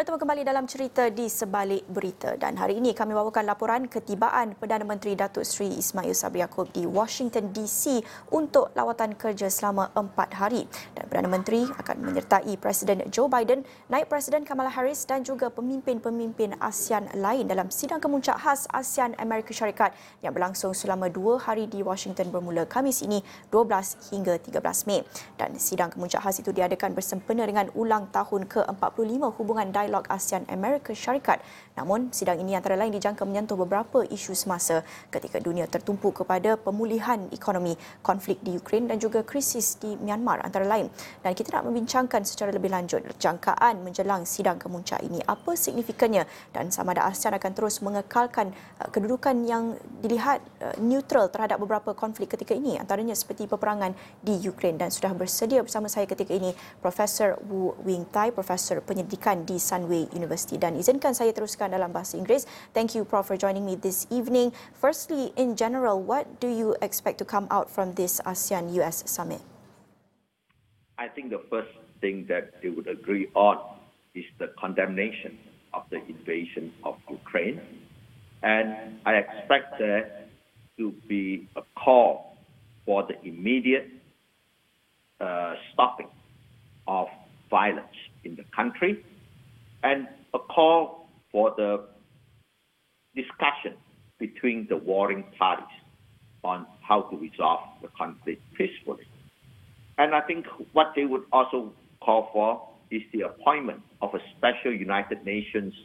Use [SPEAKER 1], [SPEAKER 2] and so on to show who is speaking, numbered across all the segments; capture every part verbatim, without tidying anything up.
[SPEAKER 1] Bertemu kembali dalam cerita di sebalik berita dan hari ini kami bawakan laporan ketibaan Perdana Menteri Datuk Seri Ismail Sabri Yaakob di Washington D C untuk lawatan kerja selama empat hari dan Perdana Menteri akan menyertai Presiden Joe Biden, Naib Presiden Kamala Harris dan juga pemimpin-pemimpin ASEAN lain dalam sidang kemuncak khas ASEAN Amerika Syarikat yang berlangsung selama dua hari di Washington bermula Khamis ini dua belas hingga tiga belas Mei. Dan sidang kemuncak khas itu diadakan bersempena dengan ulang tahun ke empat puluh lima hubungan dialog ASEAN Amerika Syarikat. Namun, sidang ini antara lain dijangka menyentuh beberapa isu semasa ketika dunia tertumpu kepada pemulihan ekonomi, konflik di Ukraine dan juga krisis di Myanmar antara lain. Dan kita nak membincangkan secara lebih lanjut jangkaan menjelang sidang kemuncak ini, apa signifikannya dan sama ada ASEAN akan terus mengekalkan uh, kedudukan yang dilihat uh, neutral terhadap beberapa konflik ketika ini, antaranya seperti peperangan di Ukraine. Dan sudah bersedia bersama saya ketika ini Profesor Wu Wing Tai, Profesor Penyidikan di Sunway University. Dan izinkan saya teruskan dalam bahasa Inggeris. Thank you, Prof, for joining me this evening. Firstly, in general, what do you expect to come out from this ASEAN U S summit?
[SPEAKER 2] I think the first thing that they would agree on is the condemnation of the invasion of Ukraine. And I expect there to be a call for the immediate uh, stopping of violence in the country and a call for the discussion between the warring parties on how to resolve the conflict peacefully. And I think what they would also call for is the appointment of a special United Nations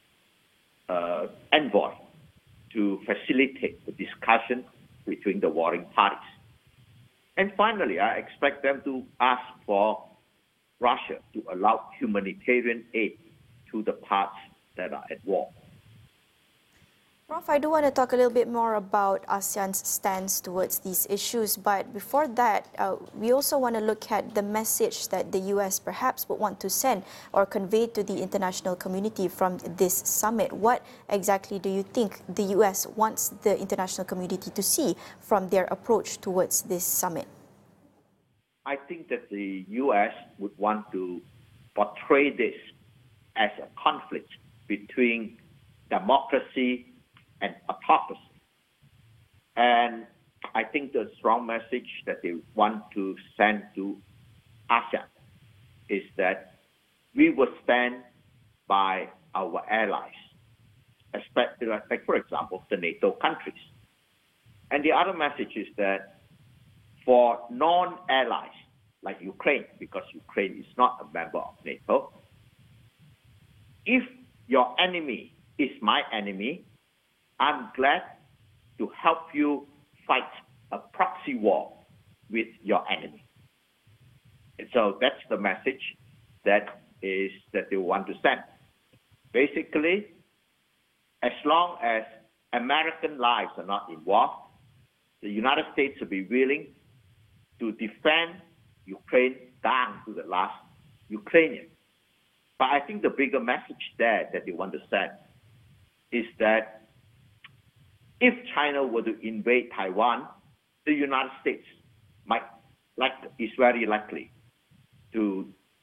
[SPEAKER 2] uh, envoy to facilitate the discussion between the warring parties. And finally, I expect them to ask for Russia to allow humanitarian aid to the parts that are at war.
[SPEAKER 1] Prof, I do want to talk a little bit more about ASEAN's stance towards these issues, but before that, uh, we also want to look at the message that the U S perhaps would want to send or convey to the international community from this summit. What exactly do you think the U S wants the international community to see from their approach towards this summit?
[SPEAKER 2] I think that the U S would want to portray this as a conflict between democracy and autocracy. And I think the strong message that they want to send to ASEAN is that we will stand by our allies, especially, like, for example, the NATO countries. And the other message is that for non-allies, like Ukraine, because Ukraine is not a member of NATO, if your enemy is my enemy, I'm glad to help you fight a proxy war with your enemy. And so that's the message that is that they want to send. Basically, as long as American lives are not involved, the United States will be willing to defend Ukraine down to the last Ukrainian. But I think the bigger message there that they want to send is that if China were to invade Taiwan, the United States might, like, is very likely to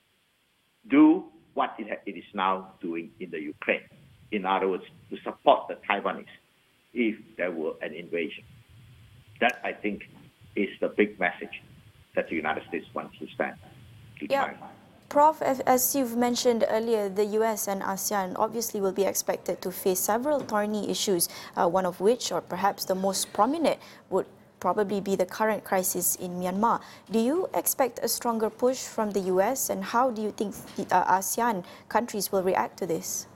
[SPEAKER 2] do what it, it is now doing in the Ukraine. In other words, to support the Taiwanese if there were an invasion. That, I think, is the big message that the United States wants to send to
[SPEAKER 1] yeah.
[SPEAKER 2] China.
[SPEAKER 1] Prof, as you've mentioned earlier, the U S and ASEAN obviously will be expected to face several thorny issues, uh, one of which, or perhaps the most prominent, would probably be the current crisis in Myanmar. Do you expect a stronger push from the U S, and how do you think the uh, ASEAN countries will react to this?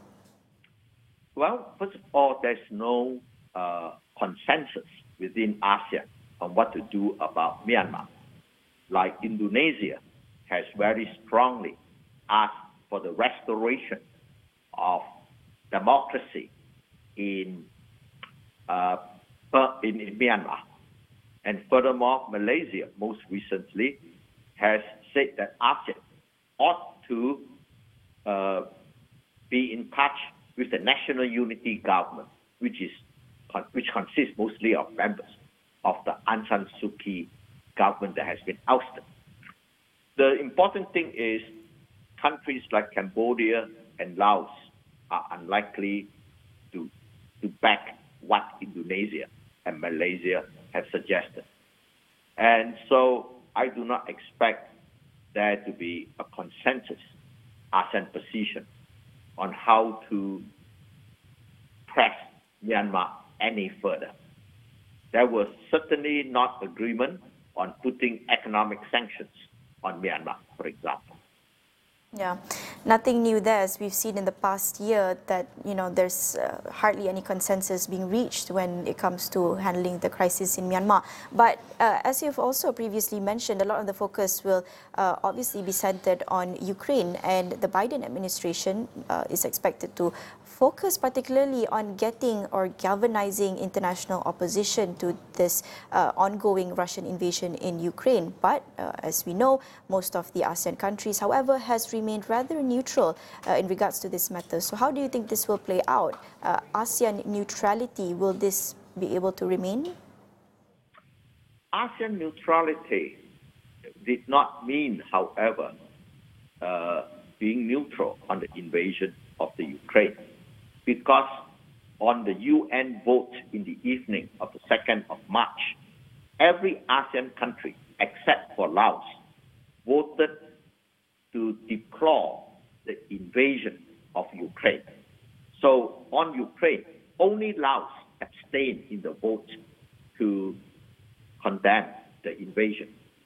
[SPEAKER 2] Well, first of all, there's no uh, consensus within ASEAN on what to do about Myanmar. Like Indonesia has very strongly asked for the restoration of democracy in, uh, in, in Myanmar. And furthermore, Malaysia most recently has said that ASEAN ought to uh, be in touch with the National Unity Government, which is which consists mostly of members of the Aung San Suu Kyi government that has been ousted. The important thing is countries like Cambodia and Laos are unlikely to, to back what Indonesia and Malaysia have suggested. And so I do not expect there to be a consensus ASEAN position on how to press Myanmar any further. There was certainly not agreement on putting economic sanctions on Myanmar, for example.
[SPEAKER 1] Yeah, nothing new there, as we've seen in the past year that, you know, there's uh, hardly any consensus being reached when it comes to handling the crisis in Myanmar. But uh, as you've also previously mentioned, a lot of the focus will uh, obviously be centered on Ukraine, and the Biden administration uh, is expected to focus particularly on getting or galvanizing international opposition to this uh, ongoing Russian invasion in Ukraine. But uh, as we know, most of the ASEAN countries, however, has remained rather neutral uh, in regards to this matter. So how do you think this will play out? Uh, ASEAN neutrality, will this be able to remain?
[SPEAKER 2] ASEAN neutrality did not mean, however, uh, being neutral on the invasion of the Ukraine, because on the U N vote in the evening of the second of March, every ASEAN country except for Laos voted to deplore the invasion of Ukraine. So on Ukraine, only Laos abstained in the vote to condemn the invasion.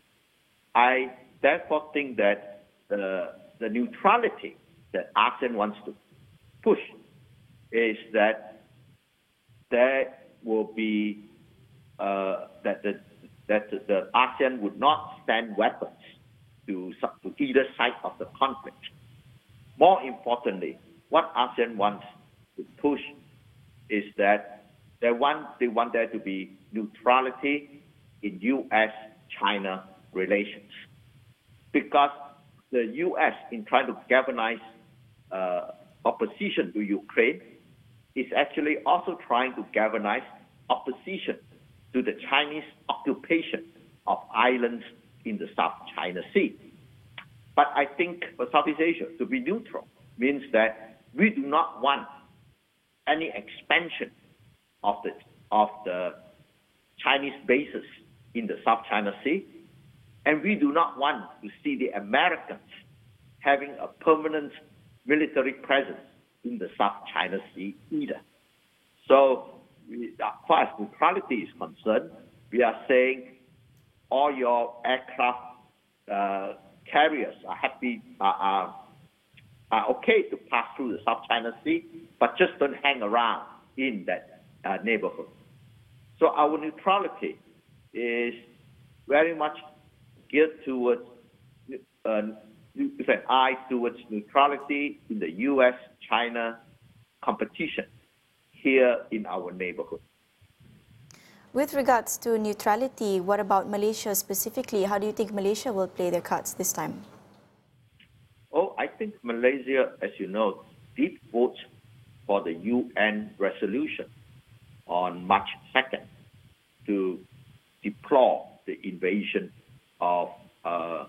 [SPEAKER 2] I therefore think that the, the neutrality that ASEAN wants to push is that there will be uh, that the that the ASEAN would not send weapons to, to either side of the conflict. More importantly, what ASEAN wants to push is that they want they want there to be neutrality in U S China relations, because the U S, in trying to galvanize uh, opposition to Ukraine, is actually also trying to galvanize opposition to the Chinese occupation of islands in the South China Sea. But I think for Southeast Asia, to be neutral means that we do not want any expansion of the, of the Chinese bases in the South China Sea, and we do not want to see the Americans having a permanent military presence in the South China Sea either. So, we, as far as neutrality is concerned, we are saying all your aircraft uh, carriers are happy, are, are, are okay to pass through the South China Sea, but just don't hang around in that uh, neighborhood. So our neutrality is very much geared towards uh, with an eye towards neutrality in the U S China competition here in our neighborhood.
[SPEAKER 1] With regards to neutrality, what about Malaysia specifically? How do you think Malaysia will play their cards this time?
[SPEAKER 2] Oh, I think Malaysia, as you know, did vote for the U N resolution on March second to deplore the invasion of uh,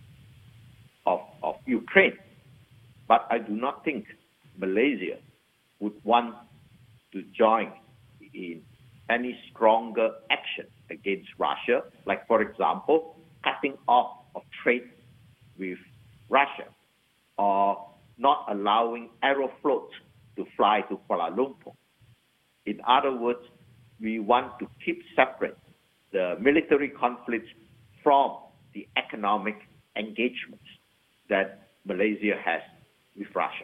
[SPEAKER 2] Of, of Ukraine. But I do not think Malaysia would want to join in any stronger action against Russia, like, for example, cutting off of trade with Russia, or not allowing Aeroflot to fly to Kuala Lumpur. In other words, we want to keep separate the military conflicts from the economic engagements that Malaysia has with Russia.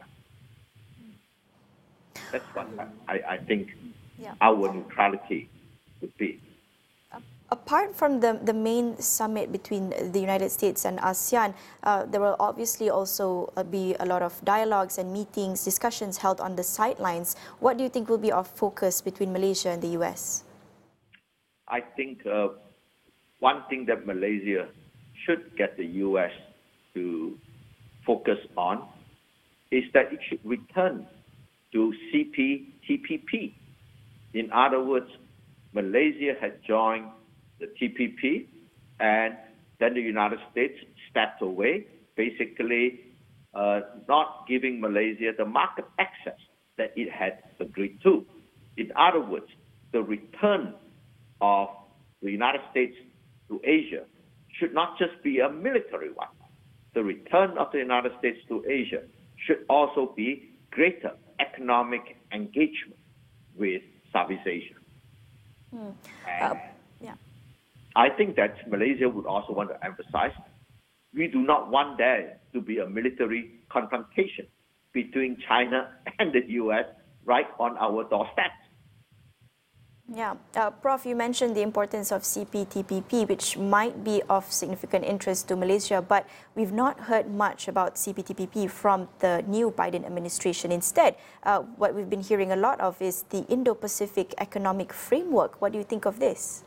[SPEAKER 2] That's what I, I think yeah. our neutrality would be.
[SPEAKER 1] Apart from the, the main summit between the United States and ASEAN, uh, there will obviously also uh, be a lot of dialogues and meetings, discussions held on the sidelines. What do you think will be our focus between Malaysia and the U S?
[SPEAKER 2] I think uh, one thing that Malaysia should get the U S to focus on is that it should return to C P T P P. In other words, Malaysia had joined the T P P, and then the United States stepped away, basically uh, not giving Malaysia the market access that it had agreed to. In other words, the return of the United States to Asia should not just be a military one. The return of the United States to Asia should also be greater economic engagement with Southeast Asia.
[SPEAKER 1] Hmm.
[SPEAKER 2] And
[SPEAKER 1] Uh, yeah.
[SPEAKER 2] I think that Malaysia would also want to emphasize we do not want there to be a military confrontation between China and the U S right on our doorstep.
[SPEAKER 1] Yeah, uh, Prof, you mentioned the importance of C P T P P, which might be of significant interest to Malaysia, but we've not heard much about C P T P P from the new Biden administration. Instead, uh, what we've been hearing a lot of is the Indo-Pacific Economic Framework. What do you think of this?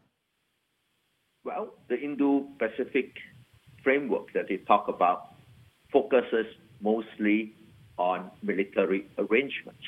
[SPEAKER 2] Well, the Indo-Pacific framework that they talk about focuses mostly on military arrangements.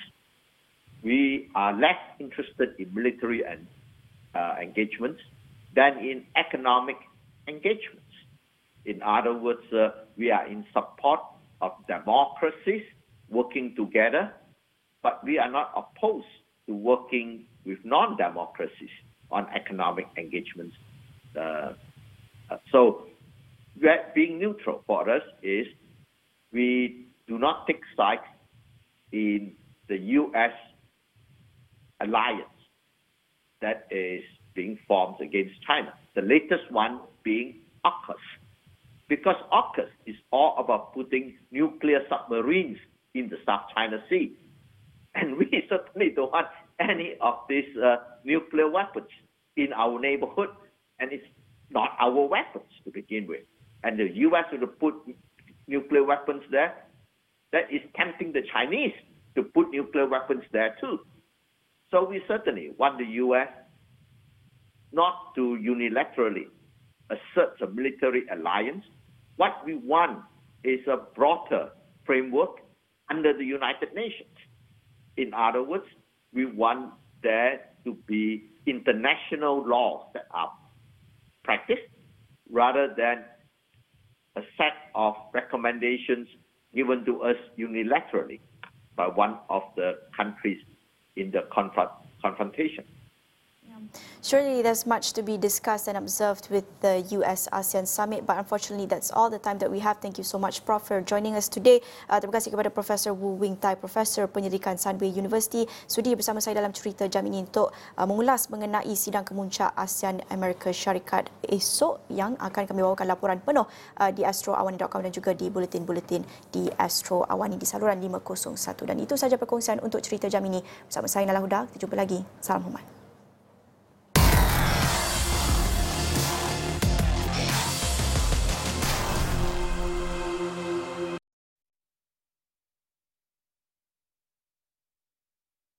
[SPEAKER 2] We are less interested in military and uh, engagements than in economic engagements. In other words, uh, we are in support of democracies working together, but we are not opposed to working with non-democracies on economic engagements. Uh, uh, so, being neutral for us is we do not take sides in the U S alliance that is being formed against China. The latest one being AUKUS. Because AUKUS is all about putting nuclear submarines in the South China Sea. And we certainly don't want any of these uh, nuclear weapons in our neighborhood. And it's not our weapons to begin with. And the U S will put nuclear weapons there. That is tempting the Chinese to put nuclear weapons there too. So we certainly want the U S not to unilaterally assert a military alliance. What we want is a broader framework under the United Nations. In other words, we want there to be international laws that are practiced rather than a set of recommendations given to us unilaterally by one of the countries in the confront, confrontation.
[SPEAKER 1] Surely there's much to be discussed and observed with the U S ASEAN Summit, but unfortunately that's all the time that we have. Thank you so much, Prof, for joining us today. Uh, terima kasih kepada Profesor Wu Wing Tai, Profesor Penyelidikan Sunway University, sudi bersama saya dalam cerita jam ini untuk uh, mengulas mengenai sidang kemuncak ASEAN Amerika Syarikat esok yang akan kami bawakan laporan penuh uh, di astro awani dot com dan juga di buletin-buletin di Astro Awani di saluran lima kosong satu. Dan itu sahaja perkongsian untuk cerita jam ini. Bersama saya Nala Huda, kita jumpa lagi. Salam hormat.